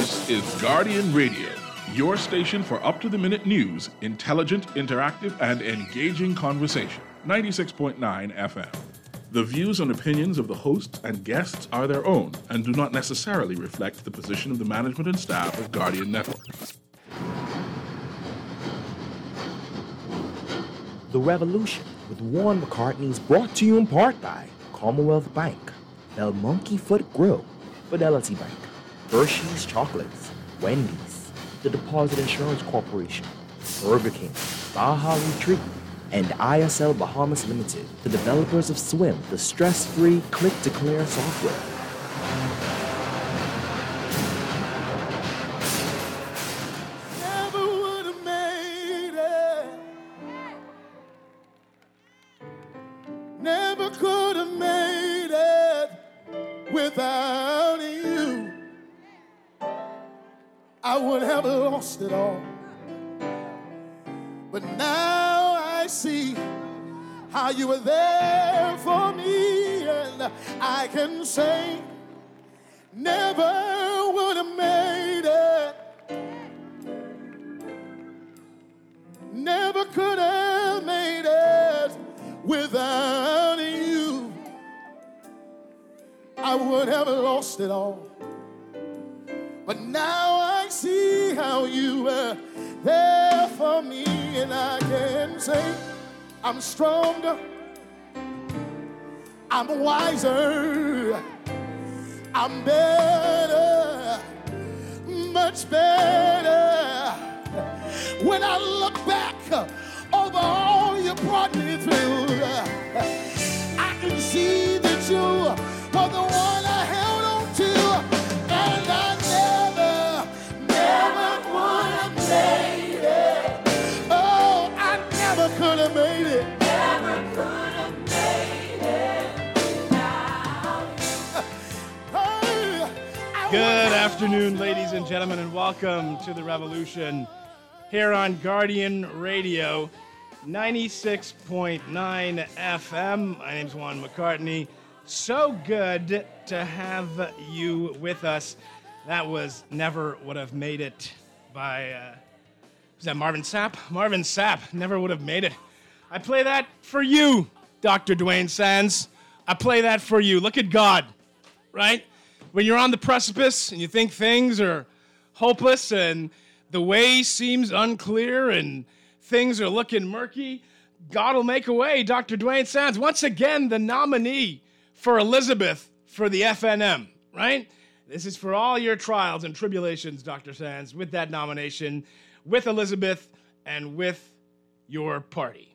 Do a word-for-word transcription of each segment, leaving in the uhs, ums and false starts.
This is Guardian Radio, your station for up-to-the-minute news, intelligent, interactive, and engaging conversation. ninety-six point nine F M. The views and opinions of the hosts and guests are their own and do not necessarily reflect the position of the management and staff of Guardian Network. The Revolution with Warren McCartney is brought to you in part by Commonwealth Bank, Bell Monkey Foot Grill, Fidelity Bank, Hershey's Chocolates, Wendy's, the Deposit Insurance Corporation, Burger King, Baja Retreat, and I S L Bahamas Limited, the developers of Swim, the stress-free click-to-clear software. Never would have made it. Never could have made it without you. I would have lost it all. But now I see how you were there for me, and I can say, never would have made it. Never could have made it without you. I would have lost it all. But now I see how you were there for me, and I can say I'm stronger, I'm wiser, I'm better, much better. When I look back over all you brought me through, I can see that you were the one I held on to, and I never, never would have made it. Oh, I never could have made it. Never could have made it without you. Good afternoon, ladies and gentlemen, and welcome to The Revolution here on Guardian Radio, ninety-six point nine F M. My name's Juan McCartney. So good to have you with us. That was Never Would Have Made It by, uh, was that Marvin Sapp? Marvin Sapp, Never Would Have Made It. I play that for you, Doctor Dwayne Sands. I play that for you. Look at God, right? When you're on the precipice and you think things are hopeless and the way seems unclear and things are looking murky, God will make a way. Doctor Dwayne Sands, once again, the nominee for Elizabeth for the F N M, right? This is for all your trials and tribulations, Doctor Sands, with that nomination, with Elizabeth, and with your party.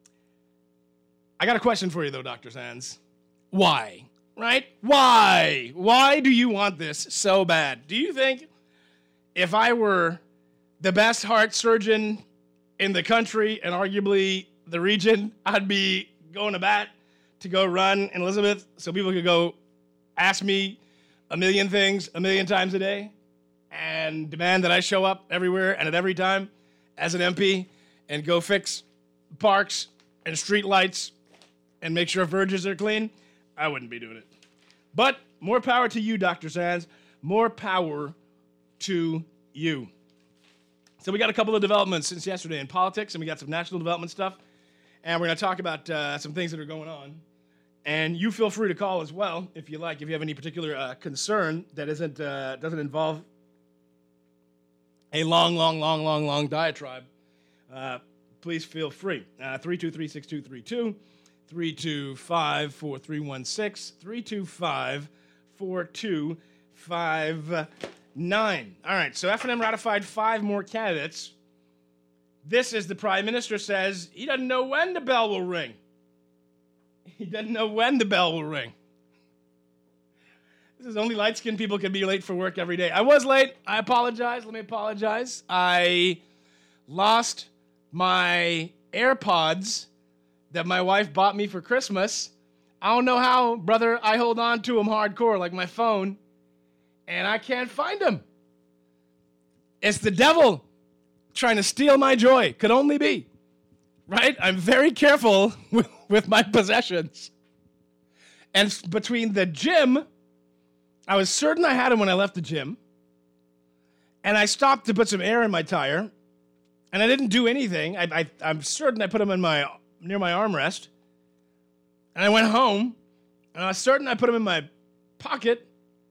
I got a question for you, though, Doctor Sands. Why, right? Why? Why do you want this so bad? Do you think if I were the best heart surgeon in the country and arguably the region, I'd be going to bat to go run in Elizabeth so people could go ask me a million things a million times a day and demand that I show up everywhere and at every time as an M P and go fix parks and street lights and make sure verges are clean? I wouldn't be doing it. But more power to you, Doctor Sands. More power to you. So we got a couple of developments since yesterday in politics, and we got some national development stuff, and we're going to talk about uh, some things that are going on. And you feel free to call as well, if you like, if you have any particular uh, concern that isn't uh, doesn't involve a long, long, long, long, long diatribe. Uh, please feel free. Uh, three two three, six two three two, three two five, four three one six, three two five, four two five nine. All right, so F N M ratified five more candidates. This is the Prime Minister says he doesn't know when the bell will ring. He doesn't know when the bell will ring. This is only light-skinned people can be late for work every day. I was late. I apologize. Let me apologize. I lost my AirPods that my wife bought me for Christmas. I don't know how, brother. I hold on to them hardcore like my phone, and I can't find them. It's the devil trying to steal my joy. Could only be. Right? I'm very careful with, with my possessions. And between the gym, I was certain I had them when I left the gym. And I stopped to put some air in my tire, and I didn't do anything. I, I, I'm certain I put them in my near my armrest. And I went home, and I was certain I put them in my pocket.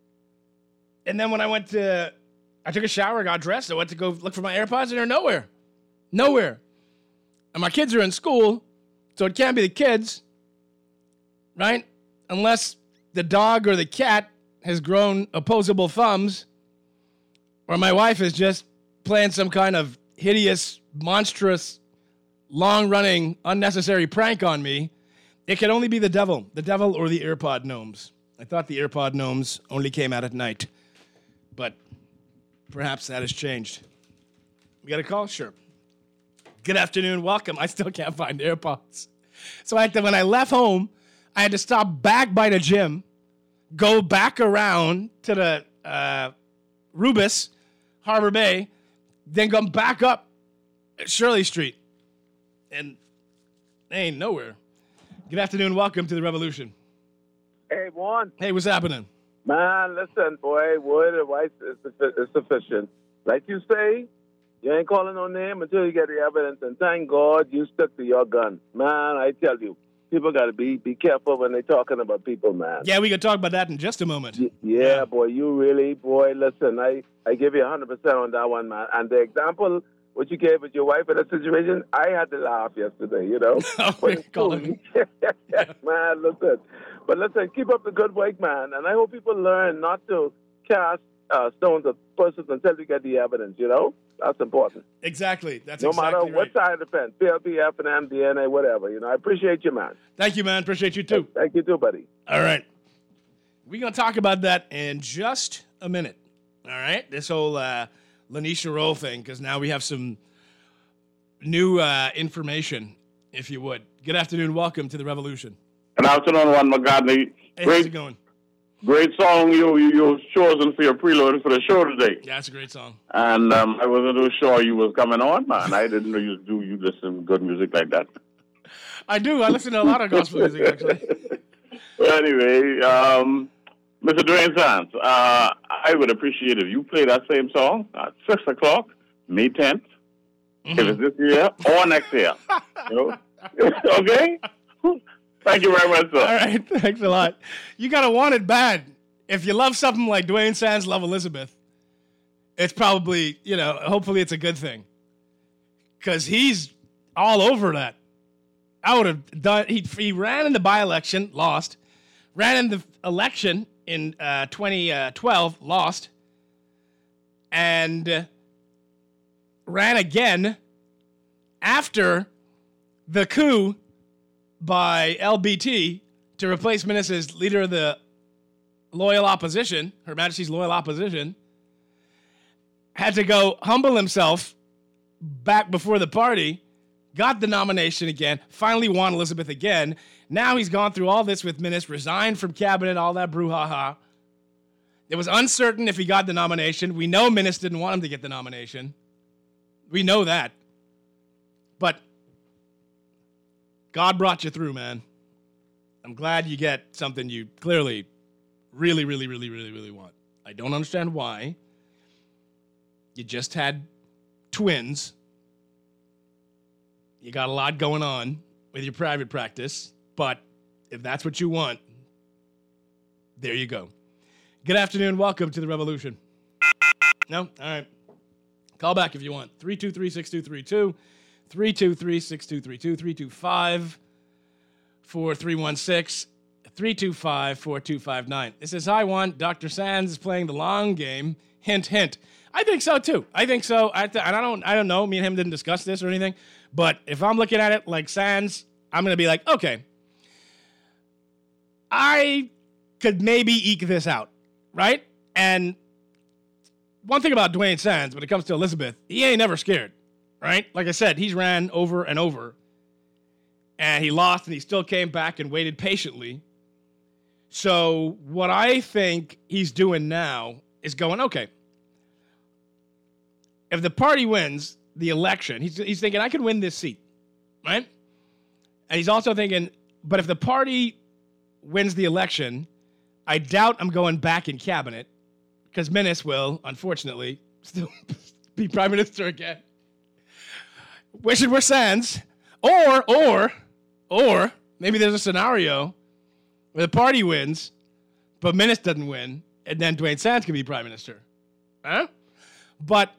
And then when I went to, I took a shower, got dressed, I went to go look for my AirPods, and they're nowhere. Nowhere. And my kids are in school, so it can't be the kids, right? Unless the dog or the cat has grown opposable thumbs, or my wife is just playing some kind of hideous, monstrous, long-running, unnecessary prank on me. It can only be the devil, the devil or the AirPod gnomes. I thought the AirPod gnomes only came out at night, but perhaps that has changed. We got a call? Sure. Good afternoon, welcome. I still can't find AirPods. So I had to, when I left home, I had to stop back by the gym, go back around to the uh, Rubis, Harbor Bay, then come back up Shirley Street. And they ain't nowhere. Good afternoon, welcome to the Revolution. Hey, Juan. Hey, what's happening? Man, listen, boy, word of advice is, is sufficient. Like you say, you ain't calling no name until you get the evidence, and thank God you stuck to your gun. Man, I tell you, people got to be be careful when they're talking about people, man. Yeah, we can talk about that in just a moment. Y- yeah, yeah, boy, you really, boy, listen, I, I give you one hundred percent on that one, man. And the example, what you gave with your wife in that situation, I had to laugh yesterday, you know. Oh, but call cool. Man, listen. But listen, keep up the good work, man. And I hope people learn not to cast uh, stones at persons until you get the evidence, you know? That's important. Exactly. That's no exactly matter what right. side of the fence, P L P, F and M, D N A, whatever. You know, I appreciate you, man. Thank you, man. Appreciate you, too. Thank you, too, buddy. All right. We're going to talk about that in just a minute. All right? This whole uh, Lanisha Roll thing, because now we have some new uh, information, if you would. Good afternoon. Welcome to the Revolution. Good afternoon, Juan McCartney. Hey, great, how's it going? great song you you you chosen for your preload for the show today. Yeah, it's a great song. And um, I wasn't too sure you was coming on, man. I didn't know you do you listen to good music like that. I do. I listen to a lot of gospel music, actually. Well, anyway, um, Mister Dwayne Sands, uh, I would appreciate if you play that same song at six o'clock, May tenth, mm-hmm. if it's this year or next year. You know? Okay? Thank you very much, sir. All right, thanks a lot. You got to want it bad. If you love something like Dwayne Sands Love Elizabeth, it's probably, you know, hopefully it's a good thing. Because he's all over that. I would have done, he, he ran in the by-election, lost. Ran in the election in uh, twenty twelve, lost. And uh, ran again after the coup by L B T to replace Minnis as leader of the loyal opposition, Her Majesty's loyal opposition, had to go humble himself back before the party, got the nomination again, finally won Elizabeth again. Now he's gone through all this with Minnis, resigned from cabinet, all that brouhaha. It was uncertain if he got the nomination. We know Minnis didn't want him to get the nomination. We know that. But God brought you through, man. I'm glad you get something you clearly really, really, really, really, really want. I don't understand why. You just had twins. You got a lot going on with your private practice, but if that's what you want, there you go. Good afternoon. Welcome to the Revolution. No? All right. Call back if you want. three two three, six two three two. three two three, six two three two, three two five, four three one six, three two five, four two five nine. This is Hi One. Doctor Sands is playing the long game. Hint, hint. I think so, too. I think so. I, th- I don't I don't know. Me and him didn't discuss this or anything. But if I'm looking at it like Sands, I'm going to be like, okay, I could maybe eke this out, right? And one thing about Dwayne Sands, when it comes to Elizabeth, he ain't never scared. Right? Like I said, he's ran over and over. And he lost, and he still came back and waited patiently. So what I think he's doing now is going, okay, if the party wins the election, he's, he's thinking, I could win this seat. Right? And he's also thinking, but if the party wins the election, I doubt I'm going back in cabinet, because Minnis will, unfortunately, still be prime minister again. Wish it were Sands. Or, or, or, maybe there's a scenario where the party wins, but Minnis doesn't win, and then Dwayne Sands can be prime minister. Huh? But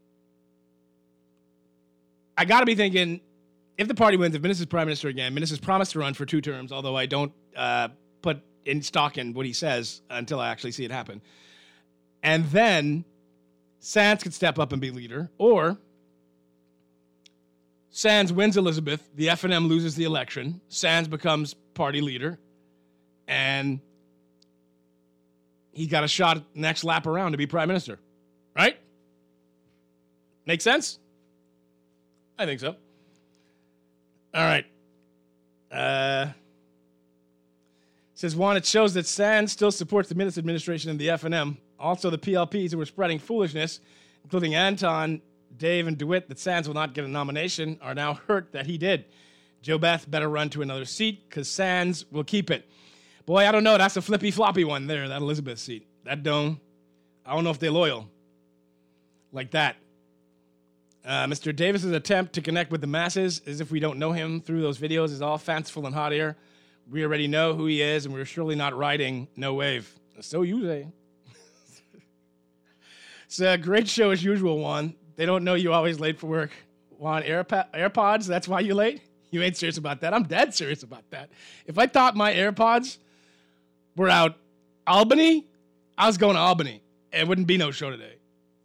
I got to be thinking, if the party wins, if Minnis is prime minister again, Minnis has promised to run for two terms, although I don't uh, put in stock in what he says until I actually see it happen. And then Sands could step up and be leader, or Sands wins Elizabeth, the F N M loses the election, Sands becomes party leader, and he's got a shot next lap around to be prime minister. Right? Make sense? I think so. All right. Uh, says, Juan, it shows that Sands still supports the Minnis administration and the F N M. Also, the P L Ps who are spreading foolishness, including Anton, Dave, and DeWitt, that Sands will not get a nomination, are now hurt that he did. Joe Beth better run to another seat, because Sands will keep it. Boy, I don't know. That's a flippy-floppy one there, that Elizabeth seat. That don't, I don't know if they're loyal like that. Uh, Mister Davis's attempt to connect with the masses, as if we don't know him through those videos, is all fanciful and hot air. We already know who he is, and we're surely not riding no wave. So you say. It's a great show as usual, Juan. They don't know you're always late for work. Juan, AirPod, AirPods, that's why you're late? You ain't serious about that. I'm dead serious about that. If I thought my AirPods were out Albany, I was going to Albany. It wouldn't be no show today.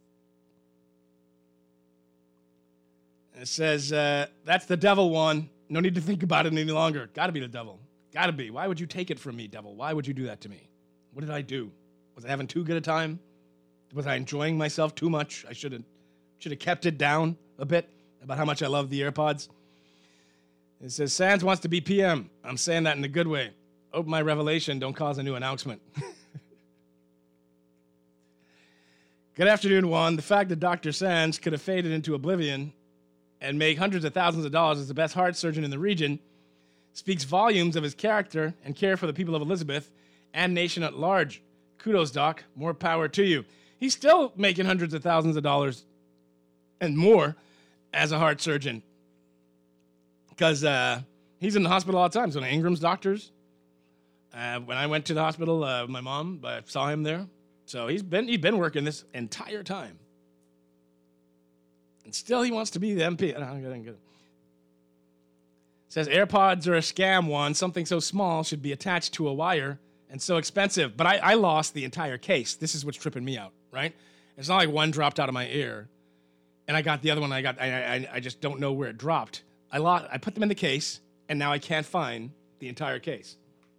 It says, uh, that's the devil, Juan. No need to think about it any longer. Gotta be the devil. Gotta be. Why would you take it from me, devil? Why would you do that to me? What did I do? Was I having too good a time? Was I enjoying myself too much? I should have should have kept it down a bit about how much I love the AirPods. It says, Sands wants to be P M. I'm saying that in a good way. Hope my revelation don't cause a new announcement. Good afternoon, Juan. The fact that Doctor Sands could have faded into oblivion and make hundreds of thousands of dollars as the best heart surgeon in the region speaks volumes of his character and care for the people of Elizabeth and nation at large. Kudos, Doc. More power to you. He's still making hundreds of thousands of dollars and more as a heart surgeon because uh, he's in the hospital all the time. So Ingram's doctors. Uh, when I went to the hospital, uh, my mom, I saw him there. So he's been he's been working this entire time. And still he wants to be the M P. I don't get it. Says AirPods are a scam, Juan. Something so small should be attached to a wire and so expensive. But I, I lost the entire case. This is what's tripping me out, right? It's not like one dropped out of my ear and I got the other one. I got I I, I just don't know where it dropped. I lost. I put them in the case and now I can't find the entire case.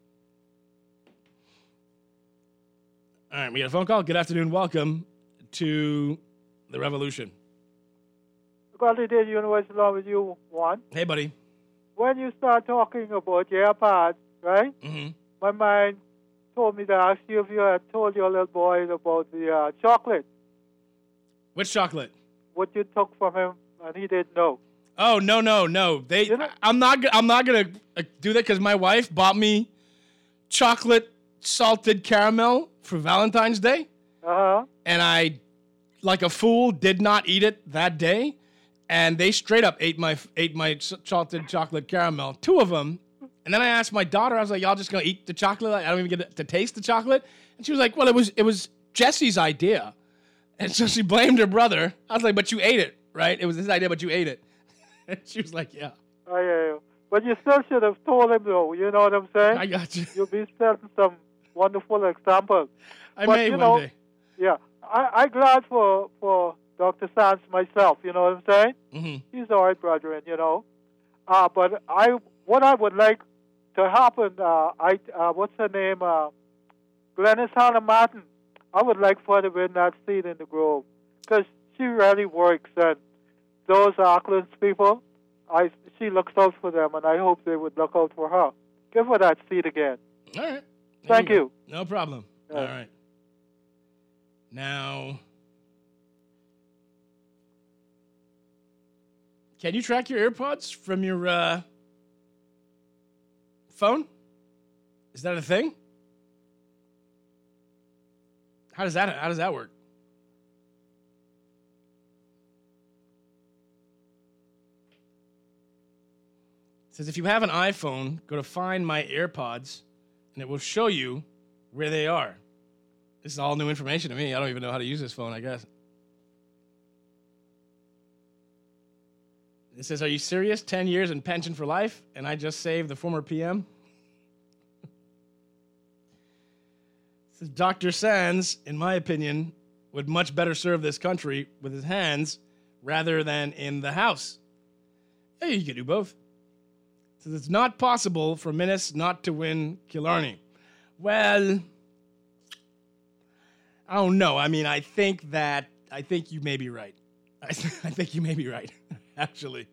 All right, we got a phone call. Good afternoon. Welcome to the Revolution. Quality Day University along with you, Juan. Hey, buddy. When you start talking about your AirPods, right? Mm-hmm. My mind told me to ask you if you had told your little boy about the uh, chocolate. Which chocolate? What you took from him, and he didn't know. Oh no no no! They, You know- I'm not. I'm not gonna uh, do that because my wife bought me chocolate salted caramel for Valentine's Day, Uh-huh. and I, like a fool, did not eat it that day, and they straight up ate my ate my s- salted chocolate caramel, two of them, and then I asked my daughter, I was like, "Y'all just gonna eat the chocolate? I don't even get to taste the chocolate?" And she was like, "Well, it was it was Jesse's idea," and so she blamed her brother. I was like, "But you ate it, right? It was his idea, but you ate it." And she was like, "Yeah, I hear you. But you still should have told him, though. You know what I'm saying? I got you. You'll be setting some wonderful examples. I But, may you one know, day." Yeah. I, I'm glad for, for Doctor Sands myself, you know what I'm saying? Mm-hmm. He's all right, brethren, you know. Uh, but I, what I would like to happen, uh, I, uh, what's her name? Uh, Glenys Hannah Martin. I would like for her to win that seat in the Grove because she really works, and those Auckland's people, I, she looks out for them, and I hope they would look out for her. Give her that seat again. All right. There Thank go. you. No problem. Yeah. All right. Now, can you track your AirPods from your uh, phone? Is that a thing? How does that How does that work? It says, if you have an iPhone, go to Find My AirPods, and it will show you where they are. This is all new information to me. I don't even know how to use this phone, I guess. It says, are you serious? ten years and pension for life? And I just saved the former P M? It says, Doctor Sands, in my opinion, would much better serve this country with his hands rather than in the house. Yeah, you can do both. It says, it's not possible for Minnis not to win Killarney. Well, I don't know. I mean, I think that, I think you may be right. I, th- I think you may be right, actually.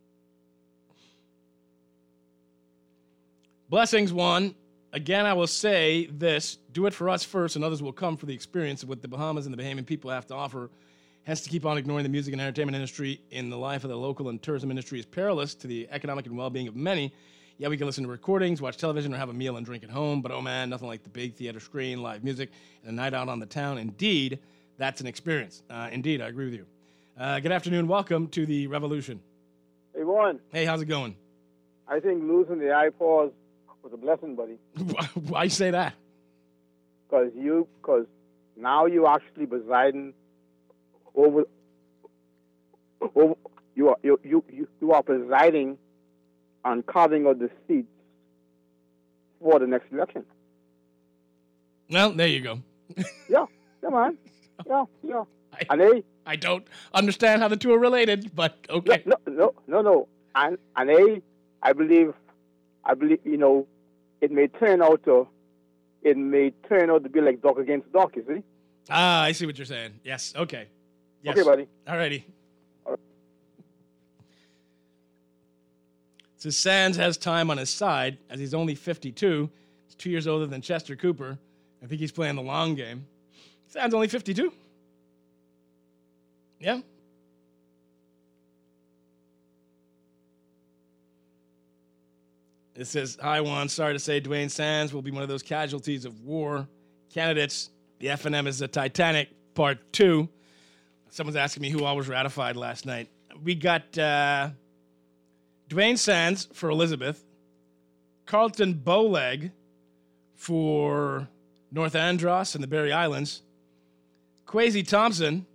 Blessings, Juan. Again, I will say this. Do it for us first, and others will come for the experience of what the Bahamas and the Bahamian people have to offer. Hence, to keep on ignoring the music and entertainment industry in the life of the local and tourism industry is perilous to the economic and well-being of many. Yeah, we can listen to recordings, watch television, or have a meal and drink at home, but oh man, nothing like the big theater screen, live music, and a night out on the town. Indeed, that's an experience. Uh, indeed, I agree with you. Uh, good afternoon. Welcome to the Revolution. Hey, Warren. Hey, how's it going? I think losing the iPods was a blessing, buddy. Why you say that? Because you, because now you actually presiding over, over you are you you you, you are presiding on carving out the seats for the next election. Well, there you go. yeah, yeah, man. Yeah, yeah. I, and they, I don't understand how the two are related, but okay. No, no, no, no, no. And and they, I believe, I believe, you know, it may turn out to, it may turn out to be like dog against dog. You see? Ah, I see what you're saying. Yes. Okay. Yes. Okay, buddy. All righty. So Sands has time on his side, as he's only fifty-two. He's two years older than Chester Cooper. I think he's playing the long game. Sands only fifty-two. Yeah. It says, hi, Juan. Sorry to say Dwayne Sands will be one of those casualties of war. Candidates, the F N M is the Titanic, part two. Someone's asking me who all was ratified last night. We got uh, Dwayne Sands for Elizabeth, Carlton Bowleg for North Andros and the Berry Islands, Kwesi Thompson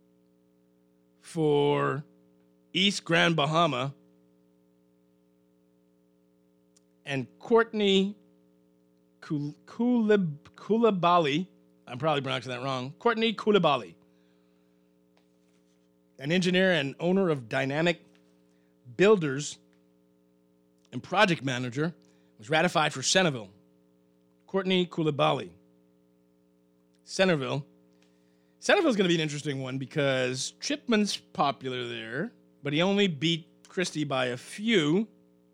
for East Grand Bahama, and Courtney Kul- Kulib- Koulibaly, I'm probably pronouncing that wrong, Courtney Koulibaly, an engineer and owner of Dynamic Builders and project manager, was ratified for Centerville. Courtney Koulibaly. Centerville. Centerville's going to be an interesting one because Chipman's popular there, but he only beat Christie by a few.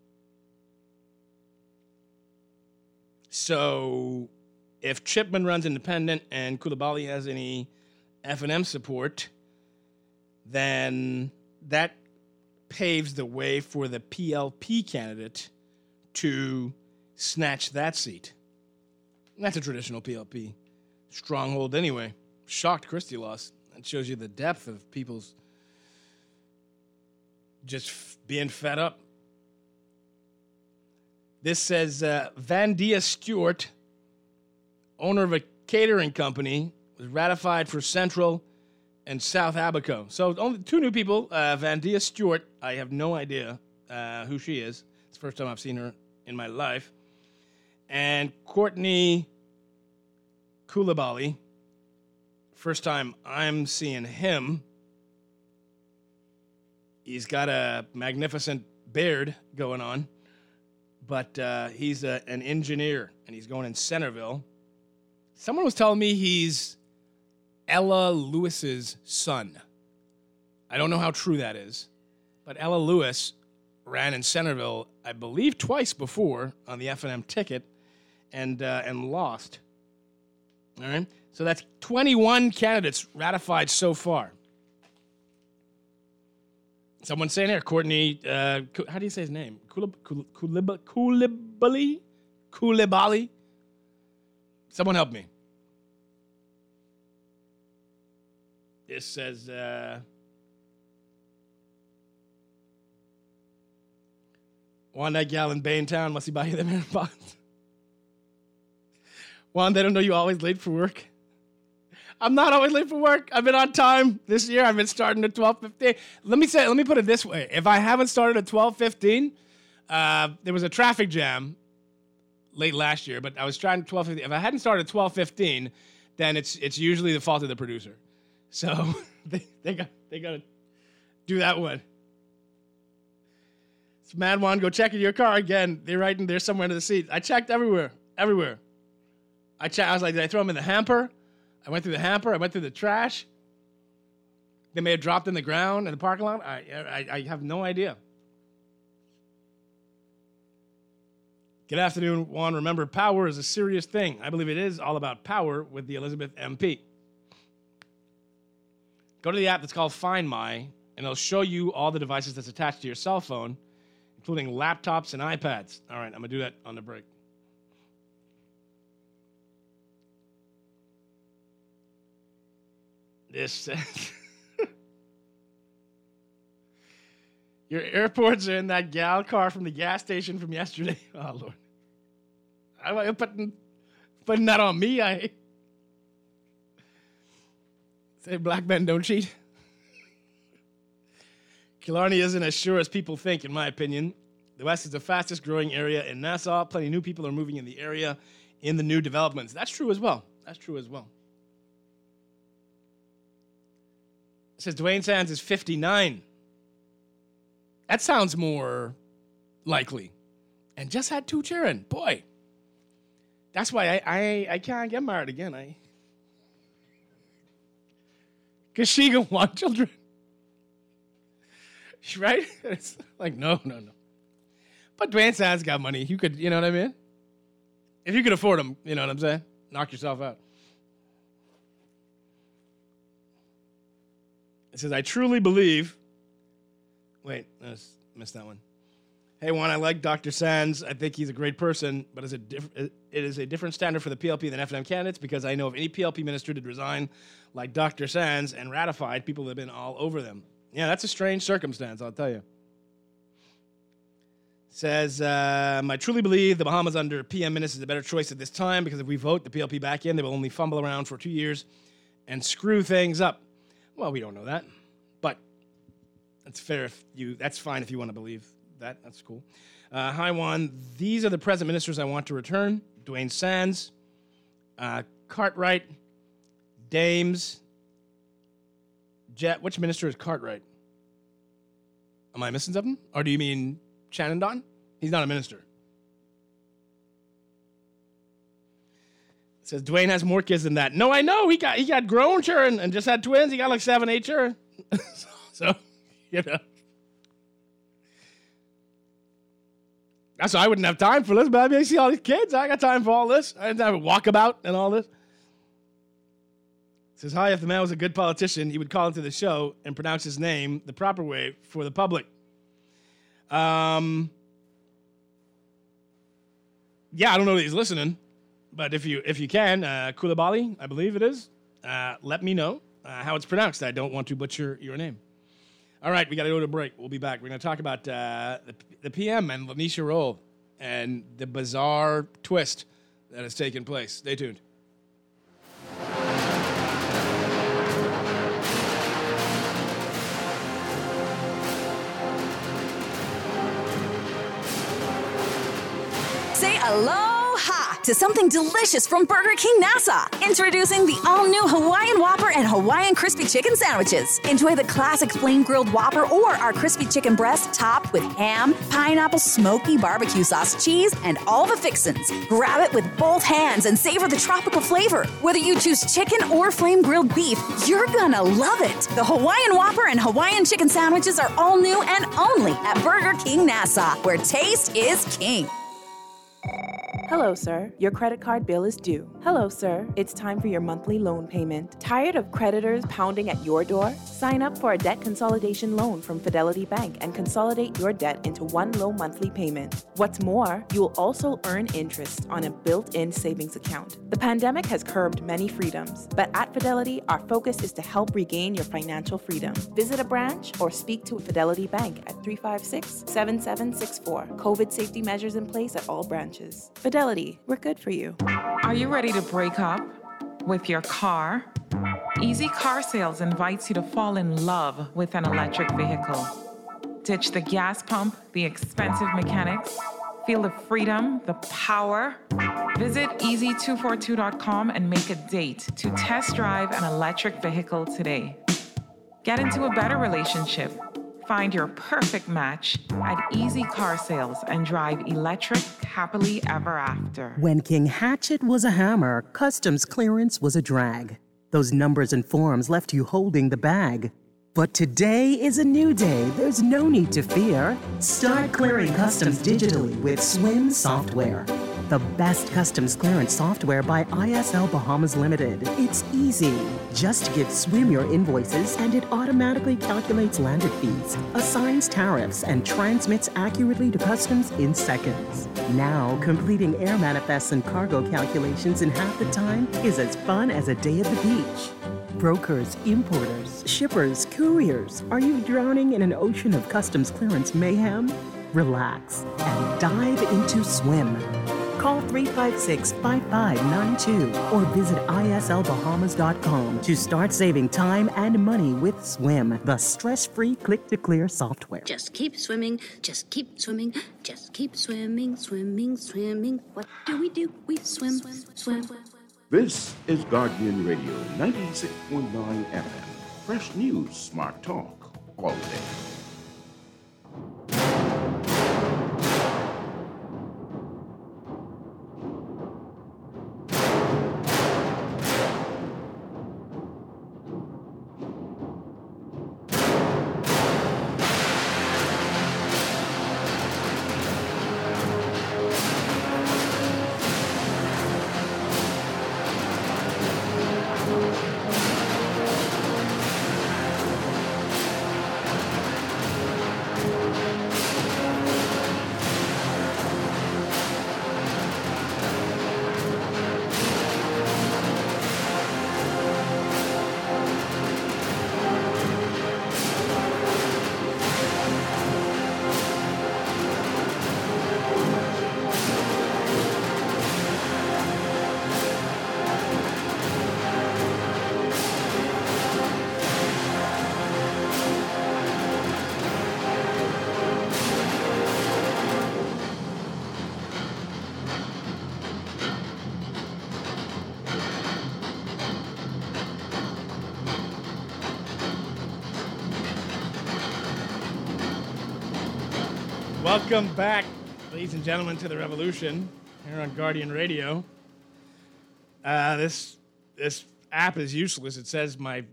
So if Chipman runs independent and Koulibaly has any F and M support, then that paves the way for the P L P candidate to snatch that seat. And that's a traditional P L P stronghold anyway. Shocked Christie lost. That shows you the depth of people's just f- being fed up. This says uh, Vandia Stewart, owner of a catering company, was ratified for Central and South Abaco. So only two new people. Uh, Vandia Stewart, I have no idea uh, who she is. It's the first time I've seen her in my life. And Courtney Koulibaly, first time I'm seeing him. He's got a magnificent beard going on, but uh, he's a, an engineer, and he's going in Centerville. Someone was telling me he's Ella Lewis's son. I don't know how true that is, but Ella Lewis ran in Centerville, I believe, twice before on the F and M ticket, and uh, and lost. All right, so that's twenty-one candidates ratified so far. Someone's saying here, Courtney, uh, how do you say his name? Koulibaly? Koulibaly? Koulibaly? Someone help me. This says, uh, Juan, that gal in Baintown, must he buy you the man bonds? Juan, they don't know you always late for work. I'm not always late for work. I've been on time this year. I've been starting at twelve fifteen. Let me say, let me put it this way. If I haven't started at twelve fifteen, uh, there was a traffic jam late last year, but I was trying twelve fifteen. If I hadn't started at twelve fifteen, then it's it's usually the fault of the producer. So they they got they got to do that one. It's Mad Juan, go check in your car again. They're right in there somewhere under the seat. I checked everywhere, everywhere. I checked. I was like, did I throw them in the hamper? I went through the hamper. I went through the trash. They may have dropped in the ground in the parking lot. I, I, I have no idea. Good afternoon, Juan. Remember, power is a serious thing. I believe it is all about power with the Elizabeth M P. Go to the app that's called Find My, and it'll show you all the devices that's attached to your cell phone, including laptops and iPads. All right, I'm going to do that on the break. This says, your airports are in that gal car from the gas station from yesterday. Oh, Lord. I'm putting, putting that on me. I say black men don't cheat. Killarney isn't as sure as people think, in my opinion. The West is the fastest growing area in Nassau. Plenty of new people are moving in the area in the new developments. That's true as well. That's true as well. It says Dwayne Sands is fifty-nine. That sounds more likely. And just had two children. Boy. That's why I, I, I can't get married again. I Because she gonna want children. Right? It's like, no, no, no. But Dwayne Sands got money. You could, you know what I mean? If you could afford them, you know what I'm saying? Knock yourself out. It says, I truly believe. Wait, I missed that one. Hey, Juan, I like Doctor Sands. I think he's a great person, but it's a diff- it is a different standard for the P L P than F N M candidates because I know if any P L P minister did resign like Doctor Sands and ratified, people would have been all over them. Yeah, that's a strange circumstance, I'll tell you. Says, um, I truly believe the Bahamas under P M Minnis is a better choice at this time because if we vote the P L P back in, they will only fumble around for two years and screw things up. Well, we don't know that, but that's fair if you, that's fine if you want to believe that. That's cool. Uh, hi, Juan. These are the present ministers I want to return. Dwayne Sands, uh, Cartwright, Dames, Jet. Which minister is Cartwright? Am I missing something? Or do you mean Shannon Don? He's not a minister. It says Dwayne has more kids than that. No, I know. He got he got grown children and just had twins. He got like seven, eight children. so, so, you know. That's why I wouldn't have time for this, but I mean, I see all these kids. I got time for all this. I didn't have a walkabout and all this. It says, hi, if the man was a good politician, he would call into the show and pronounce his name the proper way for the public. Um, yeah, I don't know that he's listening, but if you if you can, uh, Koulibaly, I believe it is, uh, let me know uh, how it's pronounced. I don't want to butcher your name. All right, we got to go to break. We'll be back. We're going to talk about uh, the, the P M and Lanisha Roll and the bizarre twist that has taken place. Stay tuned. Say aloha to something delicious from Burger King Nassau. Introducing the all-new Hawaiian Whopper and Hawaiian Crispy Chicken Sandwiches. Enjoy the classic flame-grilled Whopper or our crispy chicken breast topped with ham, pineapple, smoky barbecue sauce, cheese, and all the fixins. Grab it with both hands and savor the tropical flavor. Whether you choose chicken or flame-grilled beef, you're gonna love it. The Hawaiian Whopper and Hawaiian Chicken Sandwiches are all new and only at Burger King Nassau, where taste is king. Hello, sir. Your credit card bill is due. Hello, sir. It's time for your monthly loan payment. Tired of creditors pounding at your door? Sign up for a debt consolidation loan from Fidelity Bank and consolidate your debt into one low monthly payment. What's more, you will also earn interest on a built-in savings account. The pandemic has curbed many freedoms, but at Fidelity, our focus is to help regain your financial freedom. Visit a branch or speak to Fidelity Bank at three five six, seven seven six four. COVID safety measures in place at all branches. Fidelity, we're good for you. Are you ready to break up with your car? Easy Car Sales invites you to fall in love with an electric vehicle. Ditch the gas pump, the expensive mechanics. Feel the freedom, the power. Visit easy two forty-two dot com and make a date to test drive an electric vehicle today. Get into a better relationship. Find your perfect match at Easy Car Sales and drive electric happily ever after. When King Hatchet was a hammer, customs clearance was a drag. Those numbers and forms left you holding the bag. But today is a new day. There's no need to fear. Start clearing customs digitally with Swim software. The best customs clearance software by I S L Bahamas Limited. It's easy. Just give Swim your invoices and it automatically calculates landed fees, assigns tariffs, and transmits accurately to customs in seconds. Now, completing air manifests and cargo calculations in half the time is as fun as a day at the beach. Brokers, importers, shippers, couriers, are you drowning in an ocean of customs clearance mayhem? Relax and dive into Swim. Call three five six, five five nine two or visit I S L Bahamas dot com to start saving time and money with Swim, the stress-free click-to-clear software. Just keep swimming, just keep swimming, just keep swimming, swimming, swimming. What do we do? We swim, swim. This is Guardian Radio ninety-six point nine F M. Fresh news, smart talk, all day. Welcome back, ladies and gentlemen, to the Revolution here on Guardian Radio. Uh, this this app is useless. It says my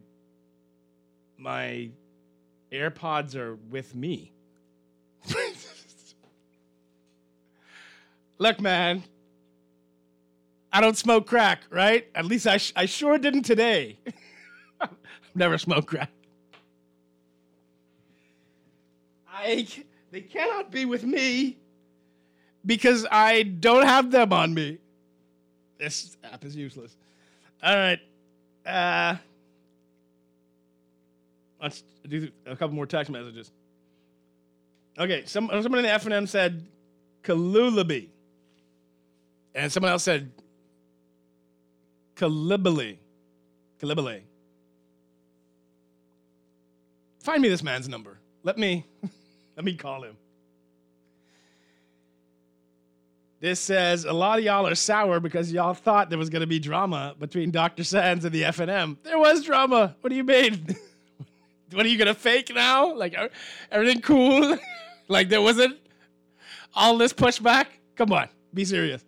my AirPods are with me. Look, man, I don't smoke crack, right? At least I sh- I sure didn't today. I've never smoked crack. I. They cannot be with me because I don't have them on me. This app is useless. All right. Uh, let's do a couple more text messages. Okay, some, someone in the F and M said Kalulabi. And someone else said Kalibali. Kalibali. Find me this man's number. Let me... Let me call him. This says, a lot of y'all are sour because y'all thought there was going to be drama between Doctor Sands and the F and M. There was drama. What do you mean? What are you going to fake now? Like, everything cool? Like, there wasn't all this pushback? Come on, be serious.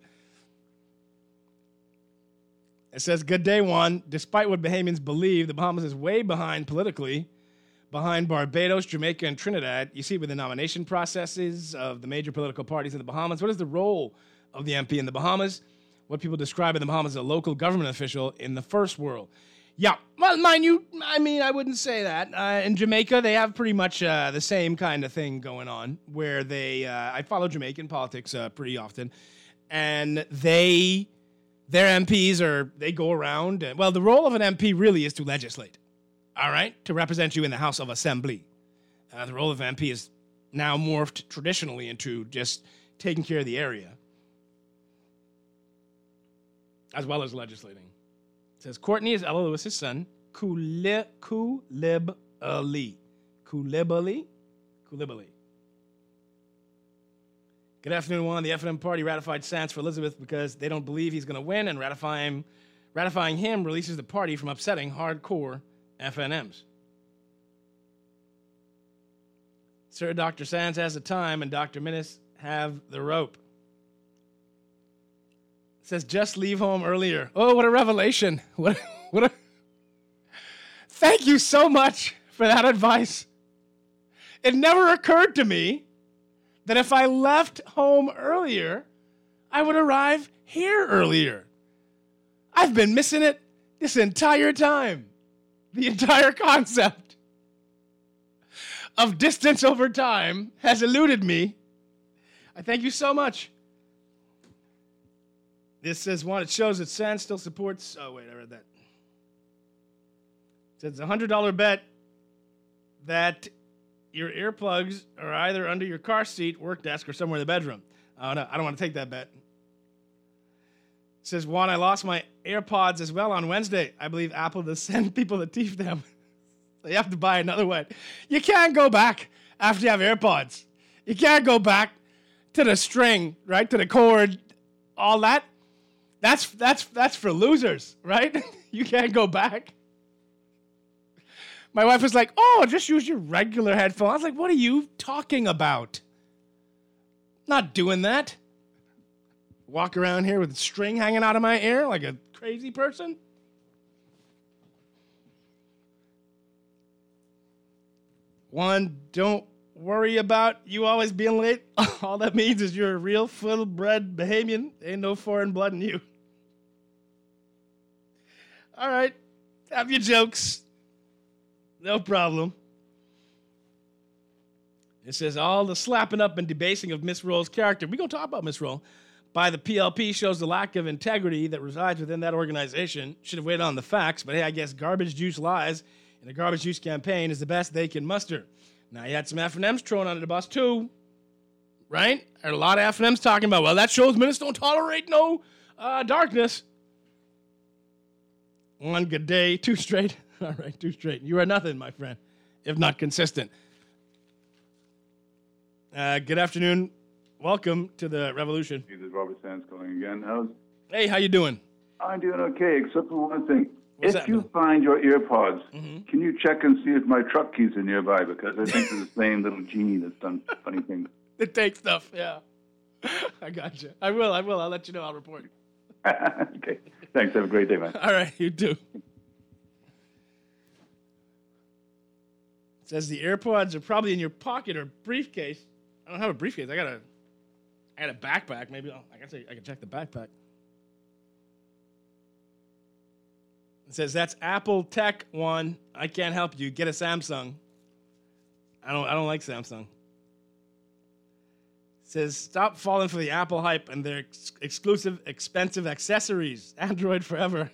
It says, good day, Juan. Despite what Bahamians believe, the Bahamas is way behind politically. Behind Barbados, Jamaica, and Trinidad. You see it with the nomination processes of the major political parties in the Bahamas. What is the role of the M P in the Bahamas, what people describe in the Bahamas as a local government official in the first world. Yeah, well, mind you, I mean, I wouldn't say that. Uh, in Jamaica, they have pretty much uh, the same kind of thing going on, where they, uh, I follow Jamaican politics uh, pretty often, and they, their M Ps are, they go around, and, well, the role of an M P really is to legislate, all right, to represent you in the House of Assembly. Uh, the role of M P is now morphed traditionally into just taking care of the area, as well as legislating. It says, Courtney is Ella Lewis's son, Kulib Ali. Kulib Ali? Kulib Ali. Good afternoon, Juan. The F N M party ratified Sands for Elizabeth because they don't believe he's going to win, and ratify him, ratifying him releases the party from upsetting hardcore F N Ms. Sir, Doctor Sands has the time, and Doctor Minnis have the rope. It says, just leave home earlier. Oh, what a revelation. What, what a... Thank you so much for that advice. It never occurred to me that if I left home earlier, I would arrive here earlier. I've been missing it this entire time. The entire concept of distance over time has eluded me. I thank you so much. This says, one, it shows that Sands still supports... Oh, wait, I read that. It says, a one hundred dollars bet that your earplugs are either under your car seat, work desk, or somewhere in the bedroom. Oh, no, I don't want to take that bet. It says, Juan, I lost my AirPods as well on Wednesday. I believe Apple does send people to thief them. So you have to buy another one. You can't go back after you have AirPods. You can't go back to the string, right, to the cord, all that. That's that's that's for losers, right? You can't go back. My wife was like, oh, just use your regular headphones. I was like, what are you talking about? Not doing that. Walk around here with a string hanging out of my ear like a crazy person. One, don't worry about you always being late. All that means is you're a real full-bred Bahamian. Ain't no foreign blood in you. All right, have your jokes. No problem. It says, all the slapping up and debasing of Miss Roll's character, we're going to talk about Miss Roll, by the P L P shows the lack of integrity that resides within that organization. Should have waited on the facts, but hey, I guess garbage juice lies in a garbage juice campaign is the best they can muster. Now, you had some F and Ms thrown under the bus, too, right? I heard a lot of F and Ms talking about, well, that shows minutes don't tolerate no uh, darkness. One good day, two straight. All right, two straight. You are nothing, my friend, if not consistent. Uh, good afternoon. Welcome to the revolution. This is Robert Sands calling again. How's... Hey, how you doing? I'm doing okay, except for one thing. What's if that you mean? find your earpods, Mm-hmm. can you check and see if my truck keys are nearby? Because I think there's the same little genie that's done funny things. It takes stuff, yeah. I got you. I will, I will. I'll let you know. I'll report. Okay. Thanks. Have a great day, man. All right, you too. It says the AirPods are probably in your pocket or briefcase. I don't have a briefcase. I got a, I got a backpack. Maybe I'll, I can say I can check the backpack. It says that's Apple Tech one. I can't help you. Get a Samsung. I don't. I don't like Samsung. It says stop falling for the Apple hype and their ex- exclusive, expensive accessories. Android forever.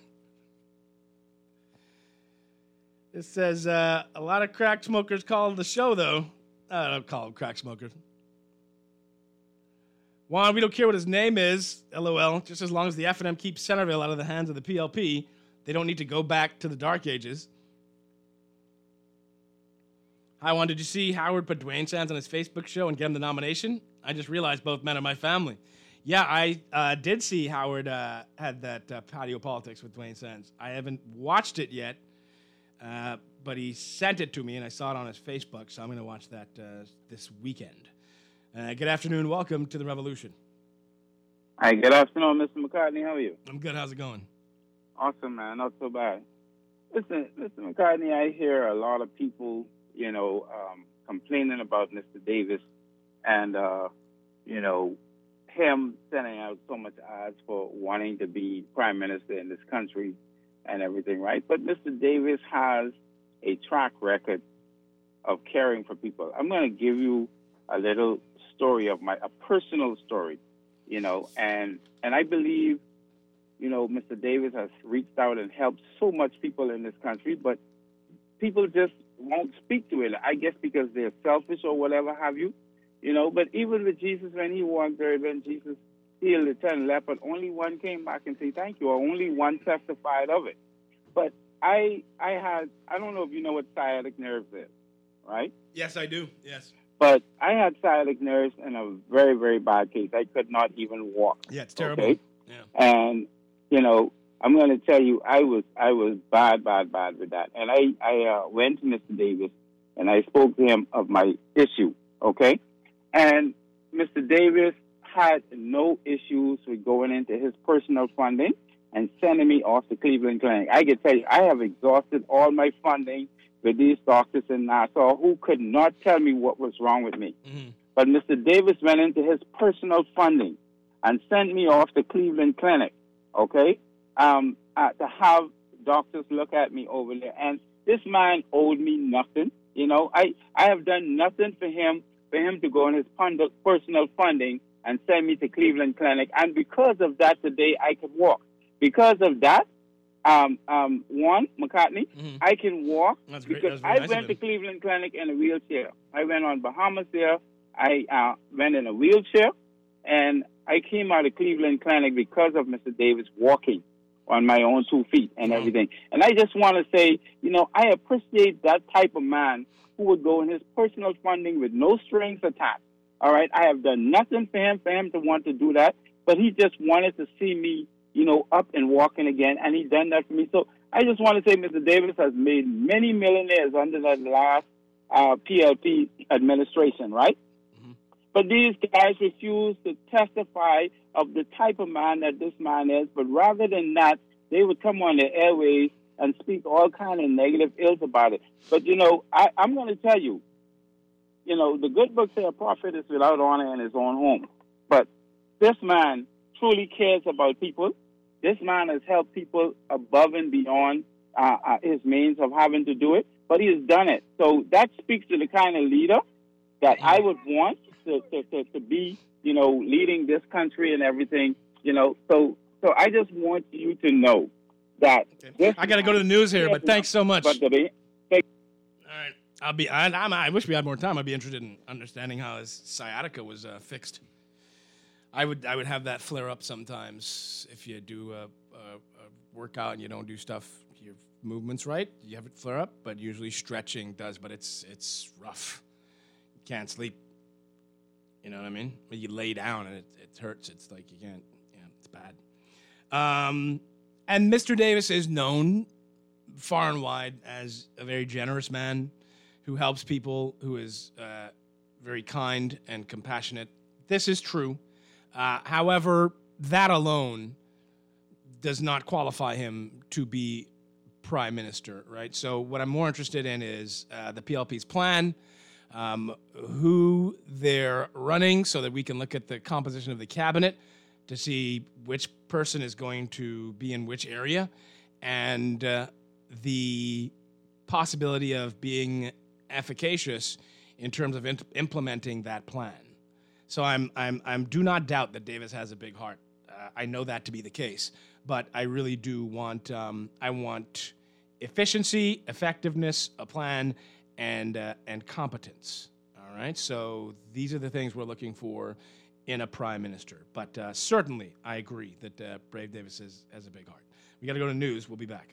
It says uh, a lot of crack smokers call the show though. I don't call them crack smokers. Juan, we don't care what his name is. LOL. Just as long as the F and M keeps Centerville out of the hands of the P L P. They don't need to go back to the dark ages. Hi, Juan. Did you see Howard put Dwayne Sands on his Facebook show and get him the nomination? I just realized both men are my family. Yeah, I uh, did see Howard uh, had that uh, patio politics with Dwayne Sands. I haven't watched it yet, uh, but he sent it to me, and I saw it on his Facebook, so I'm going to watch that uh, this weekend. Uh, good afternoon. Welcome to the Revolution. Hi, good afternoon, Mister McCartney. How are you? I'm good. How's it going? Awesome, man. Not so bad. Listen, Mister McCartney, I hear a lot of people, you know, um, complaining about Mister Davis and, uh, you know, him sending out so much ads for wanting to be prime minister in this country and everything, right? But Mister Davis has a track record of caring for people. I'm going to give you a little story of my, a personal story, you know, and, and I believe, you know, Mister Davis has reached out and helped so much people in this country, but people just won't speak to it. I guess because they're selfish or whatever have you, you know. But even with Jesus, when he walked there, when Jesus healed the ten lepers, only one came back and said thank you, or only one testified of it. But I, I had, I don't know if you know what sciatic nerves is, right? Yes, I do. Yes. But I had sciatic nerves in a very, very bad case. I could not even walk. Yeah, it's terrible. Okay? Yeah. And, you know, I'm going to tell you, I was I was bad, bad, bad with that. And I, I uh, went to Mister Davis, and I spoke to him of my issue, okay? And Mister Davis had no issues with going into his personal funding and sending me off to Cleveland Clinic. I can tell you, I have exhausted all my funding with these doctors in Nassau who could not tell me what was wrong with me. Mm-hmm. But Mister Davis went into his personal funding and sent me off to Cleveland Clinic, okay? Um, uh, to have doctors look at me over there. And this man owed me nothing. You know, I, I have done nothing for him, for him to go on his fund, personal funding and send me to Cleveland Clinic. And because of that, today I could walk. Because of that, um, um, one, McCartney, mm-hmm. I can walk That's great. because That's very I nice went of to him. Cleveland Clinic in a wheelchair. I went on Bahamas there. I uh, went in a wheelchair, and I came out of Cleveland Clinic because of Mister Davis walking on my own two feet and everything. And I just want to say, you know, I appreciate that type of man who would go in his personal funding with no strings attached. All right, I have done nothing for him, for him to want to do that, but he just wanted to see me, you know, up and walking again, and he done that for me. So I just want to say Mister Davis has made many millionaires under that last uh, P L P administration, right? Mm-hmm. But these guys refuse to testify of the type of man that this man is, but rather than that, they would come on the airways and speak all kind of negative ills about it. But, you know, I, I'm going to tell you, you know, the good book says a prophet is without honor in his own home. But this man truly cares about people. This man has helped people above and beyond uh, uh, his means of having to do it, but he has done it. So that speaks to the kind of leader that I would want to, to, to, to be, you know, leading this country and everything, you know. So so I just want you to know that. Okay. I got to go to the news here, but thanks so much. But the, All right. I'll be, I, I'm, I wish we had more time. I'd be interested in understanding how his sciatica was uh, fixed. I would I would have that flare up sometimes if you do a, a, a workout and you don't do stuff, your movements right, you have it flare up, but usually stretching does, but it's it's rough. You can't sleep. You know what I mean? When you lay down and it, it hurts, it's like you can't, yeah, it's bad. Um, and Mister Davis is known far and wide as a very generous man who helps people, who is uh, very kind and compassionate. This is true. Uh, however, that alone does not qualify him to be prime minister, right? So what I'm more interested in is uh, the P L P's plan, um, who they're running, so that we can look at the composition of the cabinet to see which person is going to be in which area, and uh, the possibility of being efficacious in terms of in- implementing that plan. So I'm, I'm, I'm do not doubt that Davis has a big heart. Uh, I know that to be the case, but I really do want, um, I want efficiency, effectiveness, a plan, and uh, and competence. All right. So these are the things we're looking for in a prime minister. But uh, certainly, I agree that uh, Brave Davis has, has a big heart. We got to go to news. We'll be back.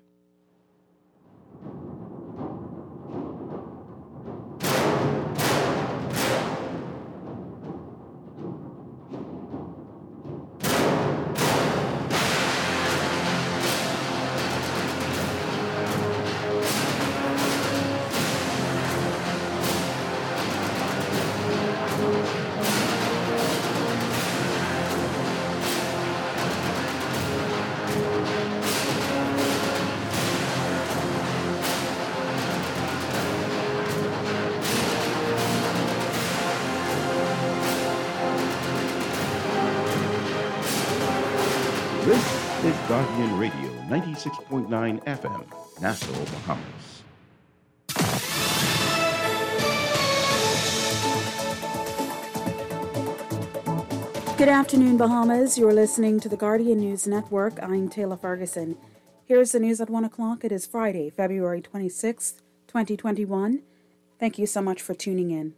is Guardian Radio, ninety-six point nine F M, Nassau, Bahamas. Good afternoon, Bahamas. You're listening to the Guardian News Network. I'm Taylor Ferguson. Here's the news at one o'clock. It is Friday, February twenty-sixth, twenty twenty-one. Thank you so much for tuning in.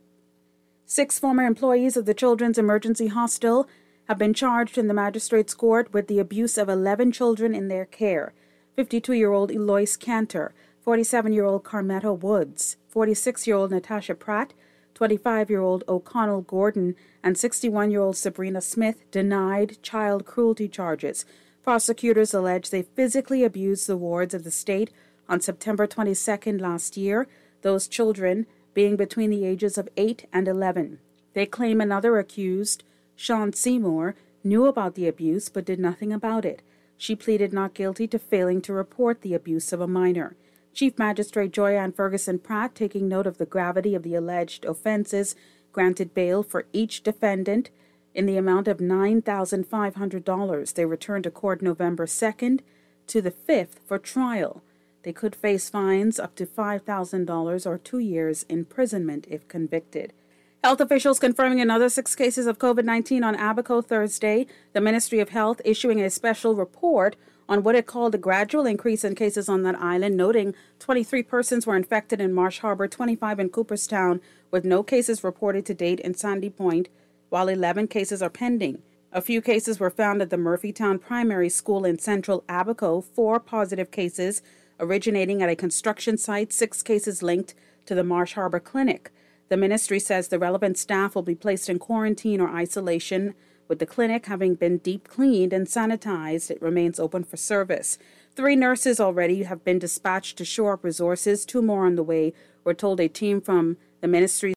Six former employees of the Children's Emergency Hospital have been charged in the magistrate's court with the abuse of eleven children in their care. fifty-two-year-old Eloise Cantor, forty-seven-year-old Carmetta Woods, forty-six-year-old Natasha Pratt, twenty-five-year-old O'Connell Gordon, and sixty-one-year-old Sabrina Smith denied child cruelty charges. Prosecutors allege they physically abused the wards of the state on September twenty-second last year, those children being between the ages of eight and eleven. They claim another accused, Sean Seymour, knew about the abuse but did nothing about it. She pleaded not guilty to failing to report the abuse of a minor. Chief Magistrate Joyanne Ferguson Pratt, taking note of the gravity of the alleged offenses, granted bail for each defendant in the amount of nine thousand five hundred dollars. They returned to court November second to the fifth for trial. They could face fines up to five thousand dollars or two years imprisonment if convicted. Health officials confirming another six cases of COVID nineteen on Abaco Thursday. The Ministry of Health issuing a special report on what it called a gradual increase in cases on that island, noting twenty-three persons were infected in Marsh Harbor, twenty-five in Cooperstown, with no cases reported to date in Sandy Point, while eleven cases are pending. A few cases were found at the Murphytown Primary School in central Abaco, four positive cases originating at a construction site, six cases linked to the Marsh Harbor Clinic. The ministry says the relevant staff will be placed in quarantine or isolation. With the clinic having been deep cleaned and sanitized, it remains open for service. Three nurses already have been dispatched to shore up resources. Two more on the way. We're told a team from the ministry